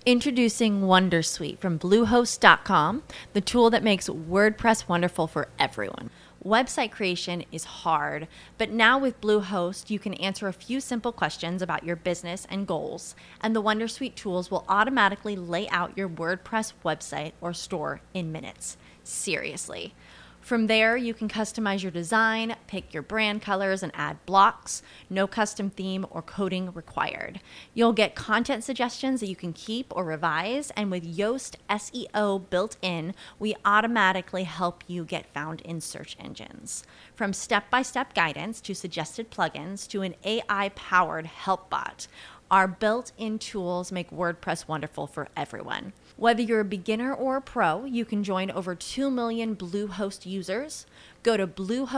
Introducing Wondersuite from Bluehost.com, the tool that makes WordPress wonderful for everyone. Website creation is hard, but now with Bluehost, you can answer a few simple questions about your business and goals, and the Wondersuite tools will automatically lay out your WordPress website or store in minutes. Seriously. From there, you can customize your design, pick your brand colors, and add blocks. No custom theme or coding required. You'll get content suggestions that you can keep or revise, and with Yoast SEO built in, we automatically help you get found in search engines. From step-by-step guidance to suggested plugins to an AI-powered help bot, our built-in tools make WordPress wonderful for everyone. Whether you're a beginner or a pro, you can join over 2 million Bluehost users. Go to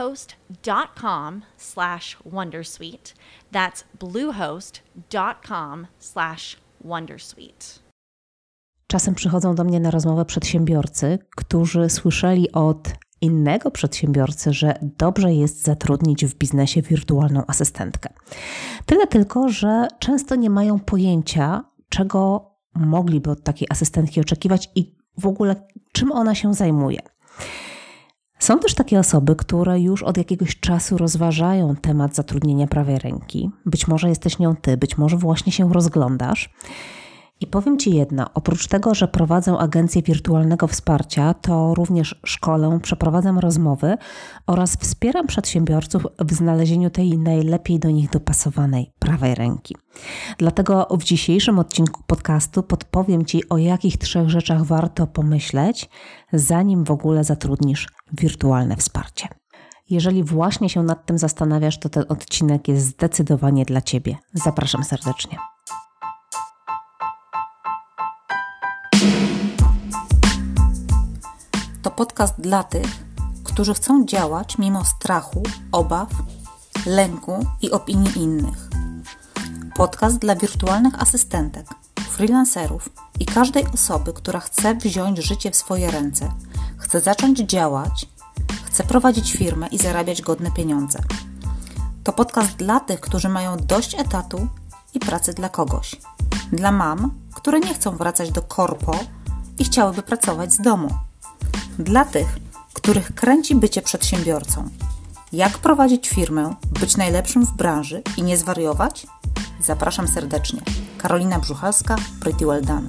bluehost.com/wondersuite. That's bluehost.com/wondersuite. Czasem przychodzą do mnie na rozmowę przedsiębiorcy, którzy słyszeli od innego przedsiębiorcy, że dobrze jest zatrudnić w biznesie wirtualną asystentkę. Tyle tylko, że często nie mają pojęcia, czego mogliby od takiej asystentki oczekiwać i w ogóle czym ona się zajmuje. Są też takie osoby, które już od jakiegoś czasu rozważają temat zatrudnienia prawej ręki. Być może jesteś nią ty, być może właśnie się rozglądasz. I powiem Ci jedno, oprócz tego, że prowadzę agencję wirtualnego wsparcia, to również szkolę, przeprowadzam rozmowy oraz wspieram przedsiębiorców w znalezieniu tej najlepiej do nich dopasowanej prawej ręki. Dlatego w dzisiejszym odcinku podcastu podpowiem Ci, o jakich 3 rzeczach warto pomyśleć, zanim w ogóle zatrudnisz wirtualne wsparcie. Jeżeli właśnie się nad tym zastanawiasz, to ten odcinek jest zdecydowanie dla Ciebie. Zapraszam serdecznie. To podcast dla tych, którzy chcą działać mimo strachu, obaw, lęku i opinii innych. Podcast dla wirtualnych asystentek, freelancerów i każdej osoby, która chce wziąć życie w swoje ręce, chce zacząć działać, chce prowadzić firmę i zarabiać godne pieniądze. To podcast dla tych, którzy mają dość etatu i pracy dla kogoś. Dla mam, które nie chcą wracać do korpo i chciałyby pracować z domu. Dla tych, których kręci bycie przedsiębiorcą. Jak prowadzić firmę, być najlepszym w branży i nie zwariować? Zapraszam serdecznie. Karolina Brzuchalska, Pretty Well Done.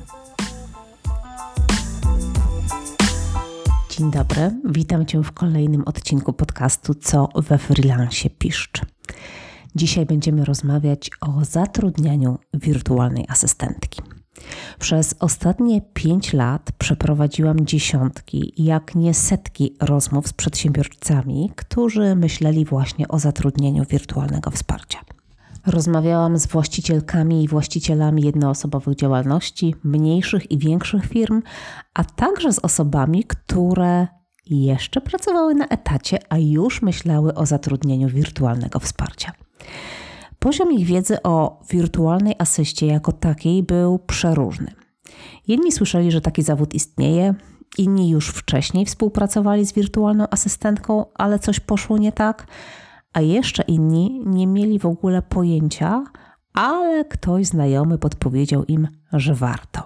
Dzień dobry, witam Cię w kolejnym odcinku podcastu Co we freelancie piszcz. Dzisiaj będziemy rozmawiać o zatrudnianiu wirtualnej asystentki. Przez ostatnie 5 lat przeprowadziłam dziesiątki, jak nie setki rozmów z przedsiębiorcami, którzy myśleli właśnie o zatrudnieniu wirtualnego wsparcia. Rozmawiałam z właścicielkami i właścicielami jednoosobowych działalności, mniejszych i większych firm, a także z osobami, które jeszcze pracowały na etacie, a już myślały o zatrudnieniu wirtualnego wsparcia. Poziom ich wiedzy o wirtualnej asyście jako takiej był przeróżny. Jedni słyszeli, że taki zawód istnieje, inni już wcześniej współpracowali z wirtualną asystentką, ale coś poszło nie tak, a jeszcze inni nie mieli w ogóle pojęcia, ale ktoś znajomy podpowiedział im, że warto.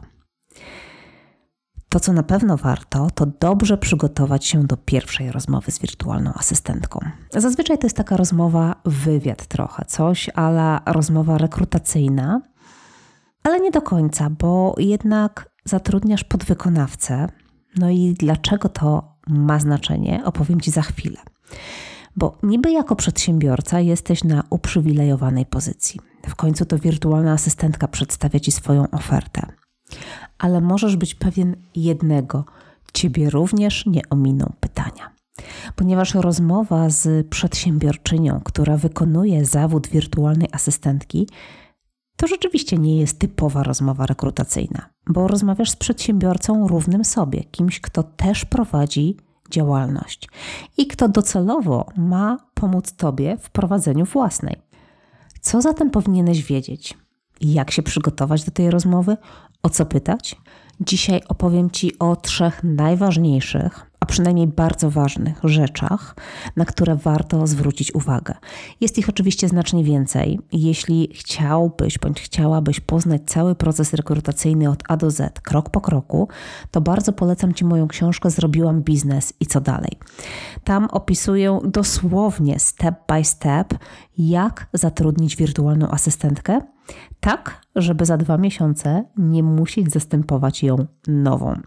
To, co na pewno warto, to dobrze przygotować się do pierwszej rozmowy z wirtualną asystentką. Zazwyczaj to jest taka rozmowa, wywiad trochę, coś a la rozmowa rekrutacyjna, ale nie do końca, bo jednak zatrudniasz podwykonawcę. No i dlaczego to ma znaczenie, opowiem Ci za chwilę. Bo niby jako przedsiębiorca jesteś na uprzywilejowanej pozycji. W końcu to wirtualna asystentka przedstawia Ci swoją ofertę. Ale możesz być pewien jednego, Ciebie również nie ominą pytania. Ponieważ rozmowa z przedsiębiorczynią, która wykonuje zawód wirtualnej asystentki, to rzeczywiście nie jest typowa rozmowa rekrutacyjna, bo rozmawiasz z przedsiębiorcą równym sobie, kimś, kto też prowadzi działalność i kto docelowo ma pomóc Tobie w prowadzeniu własnej. Co zatem powinieneś wiedzieć? Jak się przygotować do tej rozmowy? O co pytać? Dzisiaj opowiem Ci o 3 najważniejszych, a a przynajmniej bardzo ważnych rzeczach, na które warto zwrócić uwagę. Jest ich oczywiście znacznie więcej. Jeśli chciałbyś bądź chciałabyś poznać cały proces rekrutacyjny od A do Z, krok po kroku, to bardzo polecam Ci moją książkę Zrobiłam biznes i co dalej. Tam opisuję dosłownie step by step, jak zatrudnić wirtualną asystentkę, tak, żeby za 2 miesiące nie musieć zastępować ją nową.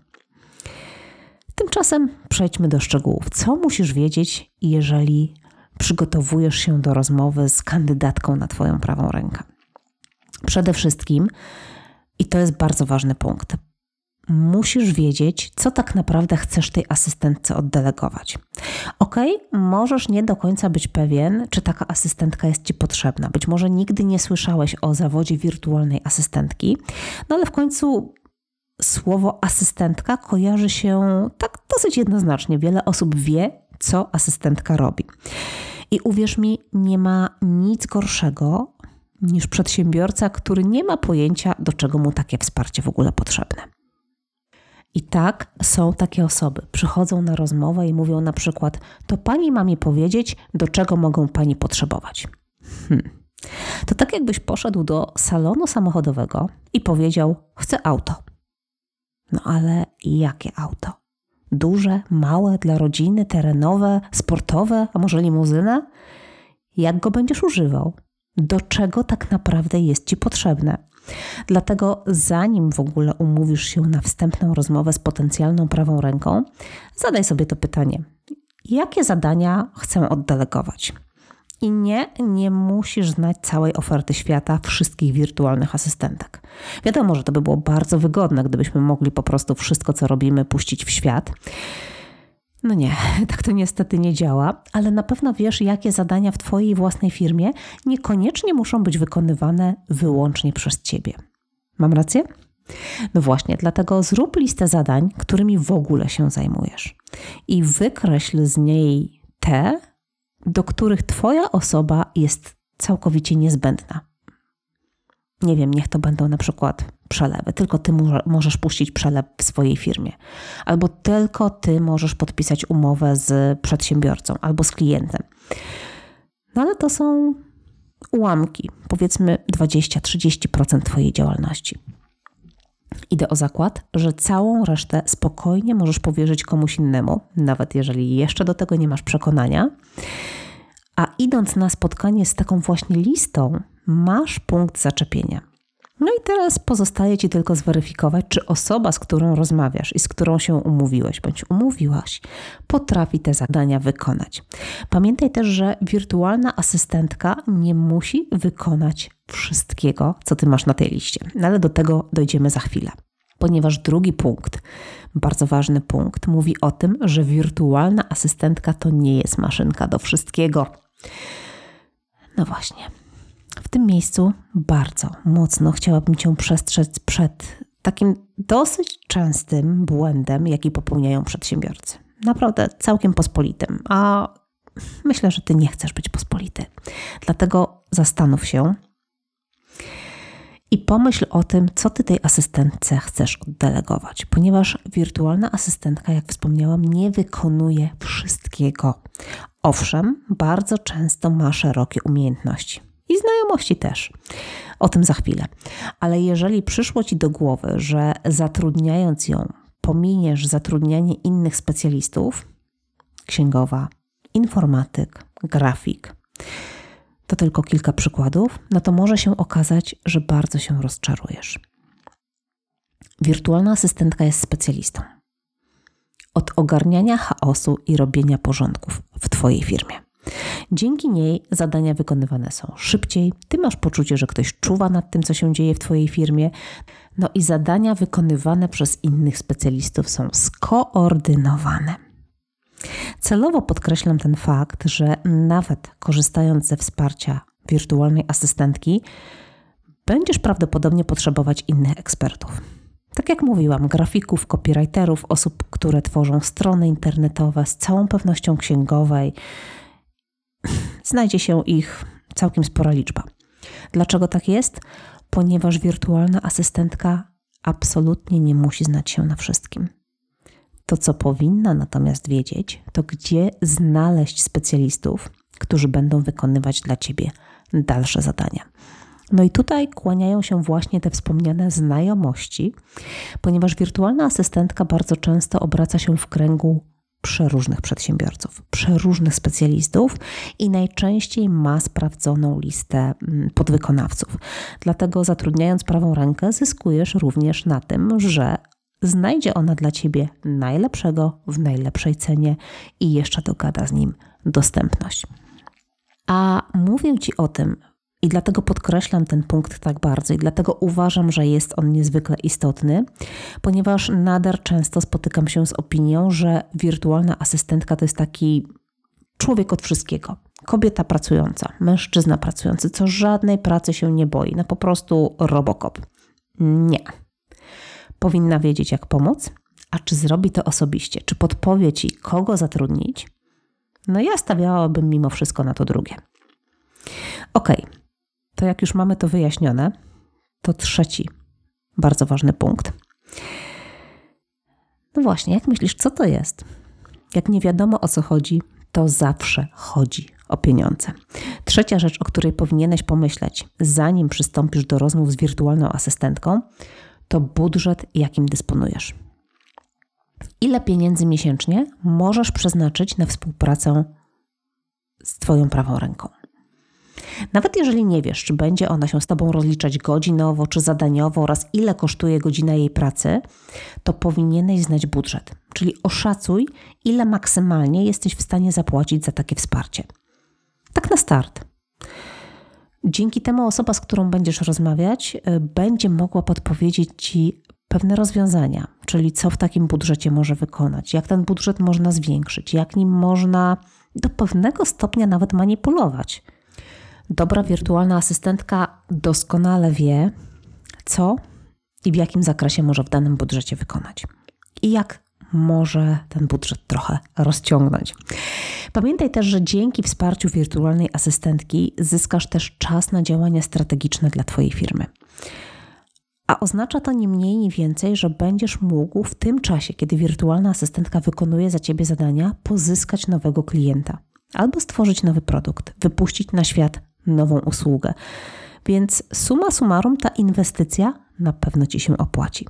Tymczasem przejdźmy do szczegółów. Co musisz wiedzieć, jeżeli przygotowujesz się do rozmowy z kandydatką na Twoją prawą rękę? Przede wszystkim, i to jest bardzo ważny punkt, musisz wiedzieć, co tak naprawdę chcesz tej asystentce oddelegować. Możesz nie do końca być pewien, czy taka asystentka jest Ci potrzebna. Być może nigdy nie słyszałeś o zawodzie wirtualnej asystentki, no ale w końcu słowo asystentka kojarzy się tak dosyć jednoznacznie. Wiele osób wie, co asystentka robi. I uwierz mi, nie ma nic gorszego niż przedsiębiorca, który nie ma pojęcia, do czego mu takie wsparcie w ogóle potrzebne. I tak, są takie osoby. Przychodzą na rozmowę i mówią na przykład: to pani ma mi powiedzieć, do czego mogą pani potrzebować. To tak jakbyś poszedł do salonu samochodowego i powiedział: chcę auto. No ale jakie auto? Duże, małe, dla rodziny, terenowe, sportowe, a może limuzynę? Jak go będziesz używał? Do czego tak naprawdę jest Ci potrzebne? Dlatego zanim w ogóle umówisz się na wstępną rozmowę z potencjalną prawą ręką, zadaj sobie to pytanie. Jakie zadania chcę oddelegować? I nie musisz znać całej oferty świata wszystkich wirtualnych asystentek. Wiadomo, że to by było bardzo wygodne, gdybyśmy mogli po prostu wszystko, co robimy, puścić w świat. No nie, tak to niestety nie działa, ale na pewno wiesz, jakie zadania w Twojej własnej firmie niekoniecznie muszą być wykonywane wyłącznie przez Ciebie. Mam rację? No właśnie, dlatego zrób listę zadań, którymi w ogóle się zajmujesz i wykreśl z niej te, do których Twoja osoba jest całkowicie niezbędna. Nie wiem, niech to będą na przykład przelewy. Tylko Ty możesz puścić przelew w swojej firmie. Albo tylko Ty możesz podpisać umowę z przedsiębiorcą albo z klientem. No ale to są ułamki, powiedzmy 20-30% Twojej działalności. Idę o zakład, że całą resztę spokojnie możesz powierzyć komuś innemu, nawet jeżeli jeszcze do tego nie masz przekonania. A idąc na spotkanie z taką właśnie listą, masz punkt zaczepienia. No i teraz pozostaje Ci tylko zweryfikować, czy osoba, z którą rozmawiasz i z którą się umówiłeś bądź umówiłaś, potrafi te zadania wykonać. Pamiętaj też, że wirtualna asystentka nie musi wykonać wszystkiego, co Ty masz na tej liście. No ale do tego dojdziemy za chwilę. Ponieważ drugi punkt, bardzo ważny punkt, mówi o tym, że wirtualna asystentka to nie jest maszynka do wszystkiego. No właśnie. W tym miejscu bardzo mocno chciałabym Cię przestrzec przed takim dosyć częstym błędem, jaki popełniają przedsiębiorcy. Naprawdę całkiem pospolitym, a myślę, że Ty nie chcesz być pospolity. Dlatego zastanów się i pomyśl o tym, co Ty tej asystentce chcesz oddelegować, ponieważ wirtualna asystentka, jak wspomniałam, nie wykonuje wszystkiego. Owszem, bardzo często ma szerokie umiejętności. I znajomości też. O tym za chwilę. Ale jeżeli przyszło Ci do głowy, że zatrudniając ją pominiesz zatrudnianie innych specjalistów, księgowa, informatyk, grafik, to tylko kilka przykładów, no to może się okazać, że bardzo się rozczarujesz. Wirtualna asystentka jest specjalistą od ogarniania chaosu i robienia porządków w Twojej firmie. Dzięki niej zadania wykonywane są szybciej, Ty masz poczucie, że ktoś czuwa nad tym, co się dzieje w Twojej firmie, no i zadania wykonywane przez innych specjalistów są skoordynowane. Celowo podkreślam ten fakt, że nawet korzystając ze wsparcia wirtualnej asystentki, będziesz prawdopodobnie potrzebować innych ekspertów. Tak jak mówiłam, grafików, copywriterów, osób, które tworzą strony internetowe, z całą pewnością księgowej. Znajdzie się ich całkiem spora liczba. Dlaczego tak jest? Ponieważ wirtualna asystentka absolutnie nie musi znać się na wszystkim. To, co powinna natomiast wiedzieć, to gdzie znaleźć specjalistów, którzy będą wykonywać dla Ciebie dalsze zadania. No i tutaj kłaniają się właśnie te wspomniane znajomości, ponieważ wirtualna asystentka bardzo często obraca się w kręgu przeróżnych przedsiębiorców, przeróżnych specjalistów i najczęściej ma sprawdzoną listę podwykonawców. Dlatego zatrudniając prawą rękę zyskujesz również na tym, że znajdzie ona dla Ciebie najlepszego w najlepszej cenie i jeszcze dogada z nim dostępność. A mówię Ci o tym i dlatego podkreślam ten punkt tak bardzo i dlatego uważam, że jest on niezwykle istotny, ponieważ nader często spotykam się z opinią, że wirtualna asystentka to jest taki człowiek od wszystkiego. Kobieta pracująca, mężczyzna pracujący, co żadnej pracy się nie boi, no po prostu Robocop. Nie. Powinna wiedzieć, jak pomóc, a czy zrobi to osobiście, czy podpowie Ci, kogo zatrudnić? No ja stawiałabym mimo wszystko na to drugie. Okej, to jak już mamy to wyjaśnione, to trzeci bardzo ważny punkt. No właśnie, jak myślisz, co to jest? Jak nie wiadomo, o co chodzi, to zawsze chodzi o pieniądze. Trzecia rzecz, o której powinieneś pomyśleć, zanim przystąpisz do rozmów z wirtualną asystentką, to budżet, jakim dysponujesz. Ile pieniędzy miesięcznie możesz przeznaczyć na współpracę z Twoją prawą ręką? Nawet jeżeli nie wiesz, czy będzie ona się z Tobą rozliczać godzinowo czy zadaniowo oraz ile kosztuje godzina jej pracy, to powinieneś znać budżet, czyli oszacuj, ile maksymalnie jesteś w stanie zapłacić za takie wsparcie. Tak na start. Dzięki temu osoba, z którą będziesz rozmawiać, będzie mogła podpowiedzieć Ci pewne rozwiązania, czyli co w takim budżecie może wykonać, jak ten budżet można zwiększyć, jak nim można do pewnego stopnia nawet manipulować. Dobra wirtualna asystentka doskonale wie, co i w jakim zakresie może w danym budżecie wykonać i jak może ten budżet trochę rozciągnąć. Pamiętaj też, że dzięki wsparciu wirtualnej asystentki zyskasz też czas na działania strategiczne dla Twojej firmy. A oznacza to ni mniej, ni więcej, że będziesz mógł w tym czasie, kiedy wirtualna asystentka wykonuje za Ciebie zadania, pozyskać nowego klienta albo stworzyć nowy produkt, wypuścić na świat nową usługę. Więc summa summarum ta inwestycja na pewno Ci się opłaci.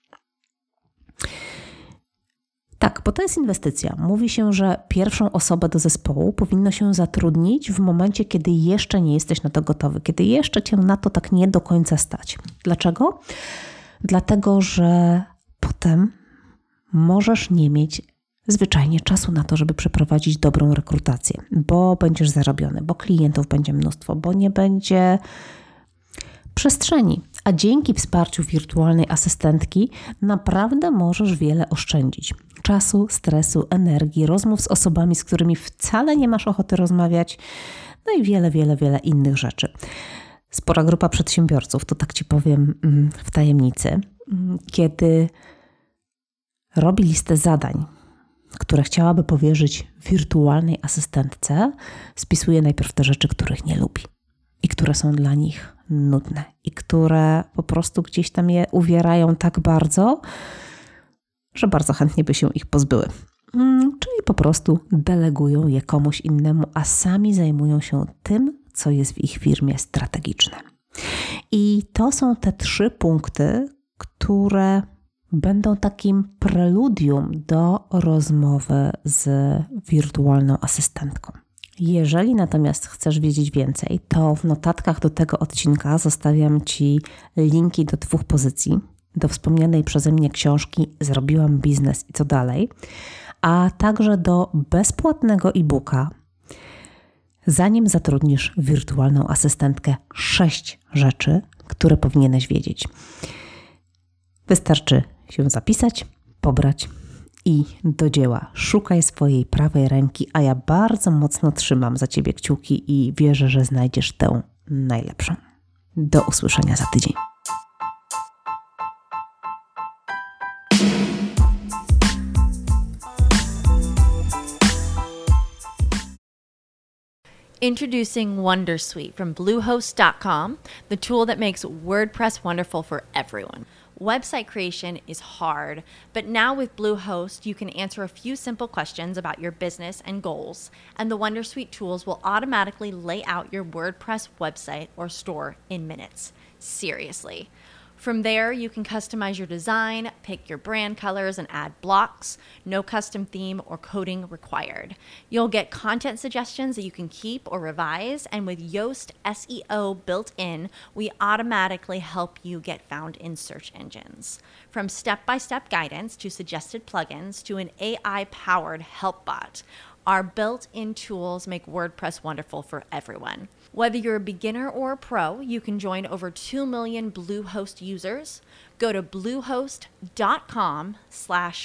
Tak, bo to jest inwestycja. Mówi się, że pierwszą osobę do zespołu powinno się zatrudnić w momencie, kiedy jeszcze nie jesteś na to gotowy, kiedy jeszcze Cię na to tak nie do końca stać. Dlaczego? Dlatego, że potem możesz nie mieć zwyczajnie czasu na to, żeby przeprowadzić dobrą rekrutację, bo będziesz zarobiony, bo klientów będzie mnóstwo, bo nie będzie przestrzeni. A dzięki wsparciu wirtualnej asystentki naprawdę możesz wiele oszczędzić. Czasu, stresu, energii, rozmów z osobami, z którymi wcale nie masz ochoty rozmawiać, no i wiele innych rzeczy. Spora grupa przedsiębiorców, to tak Ci powiem w tajemnicy, kiedy robi listę zadań, które chciałaby powierzyć wirtualnej asystentce, spisuje najpierw te rzeczy, których nie lubi i które są dla nich nudne i które po prostu gdzieś tam je uwierają tak bardzo, że bardzo chętnie by się ich pozbyły. Czyli po prostu delegują je komuś innemu, a sami zajmują się tym, co jest w ich firmie strategiczne. I to są te 3 punkty, które będą takim preludium do rozmowy z wirtualną asystentką. Jeżeli natomiast chcesz wiedzieć więcej, to w notatkach do tego odcinka zostawiam Ci linki do 2 pozycji, do wspomnianej przeze mnie książki Zrobiłam biznes i co dalej, a także do bezpłatnego e-booka Zanim zatrudnisz wirtualną asystentkę, 6 rzeczy, które powinieneś wiedzieć. Wystarczy się zapisać, pobrać i do dzieła. Szukaj swojej prawej ręki, a ja bardzo mocno trzymam za Ciebie kciuki i wierzę, że znajdziesz tę najlepszą. Do usłyszenia za tydzień. Introducing Wondersuite from Bluehost.com, the tool that makes WordPress wonderful for everyone. Website creation is hard, but now with Bluehost, you can answer a few simple questions about your business and goals, and the Wondersuite tools will automatically lay out your WordPress website or store in minutes. Seriously. From there, you can customize your design, pick your brand colors, and add blocks. No custom theme or coding required. You'll get content suggestions that you can keep or revise, and with Yoast SEO built in, we automatically help you get found in search engines. From step-by-step guidance to suggested plugins to an AI-powered help bot, our built-in tools make WordPress wonderful for everyone. Whether you're a beginner or a pro, you can join over 2 million Bluehost users. Go to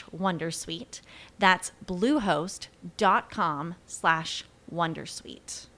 bluehost.com/wondersuite. That's bluehost.com/wondersuite.